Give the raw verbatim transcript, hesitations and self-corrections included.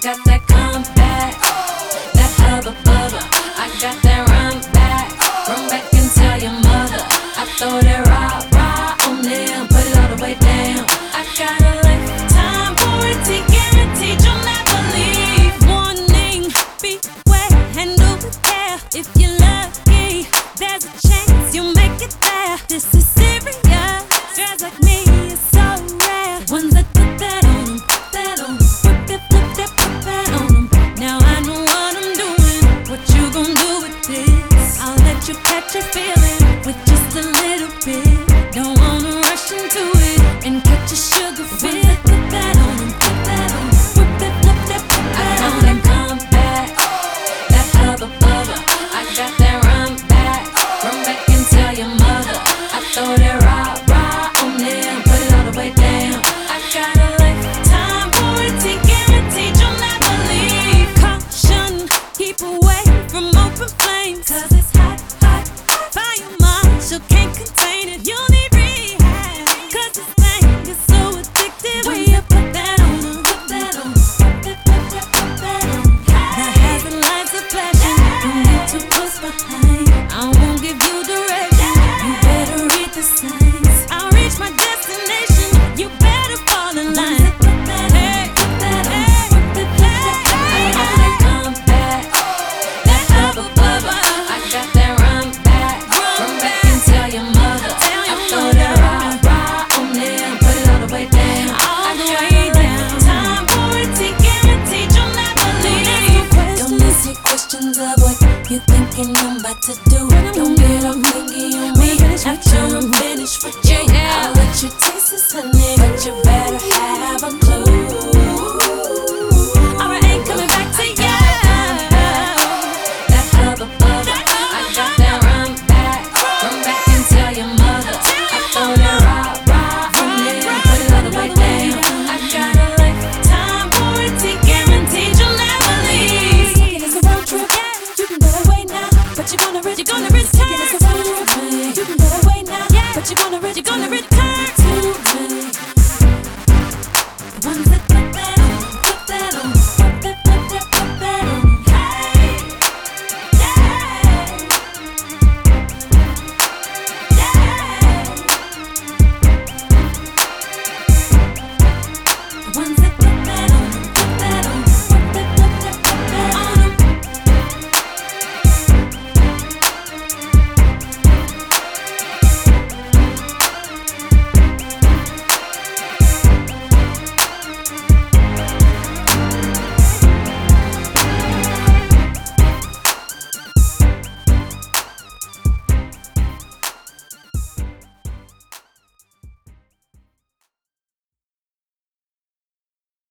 got that comeback, that hubba bubba. I got that run back, run back and tell your mother. I throw that rah rah on them, put it all the way down. I got a lifetime warranty, guaranteed you'll never leave. Warning, beware, handle with care. If you're lucky, there's a chance you'll make it there. This is serious. Girls like me is so rare. Ones that put that on them, put that on them, whip that, flip that, put that on them. Now I know what I'm doing. What you gon' do with this? I'll let you catch a feeling with just a little bit. Don't wanna rush into it and catch a sugar fit. Put that on them, put that on them, whip that, flip that, put that on them. Come back, that hubba bubba. I got that run back, run back and tell your mother. I throw that rah rah on them, put it all the way down. I got a lifetime warranty, guaranteed you'll never leave. Caution, keep away from open flames, 'cause it's hot, hot, fire marshal can't contain it. You need rehab, 'cause this thing is so addictive. When you put that on them, put that on them, put that, put that, put that on them. The hazard lights are flashing, don't get too close behind. I won't give you direction, you better read the signs. I'll reach my destination, you better fall in line. Hey, hey, hey, I wanna come back, that hubba bubba. I got that run back, run back and tell your mother. I throw that rah rah on them, put it all the way down. All the way down. Time warranty, guaranteed you'll never leave. Don't answer questions of what you thinking I'm about to do. Don't get all clingy on me after I'm finished with you. I'll let you taste this honey, but you better have a clue.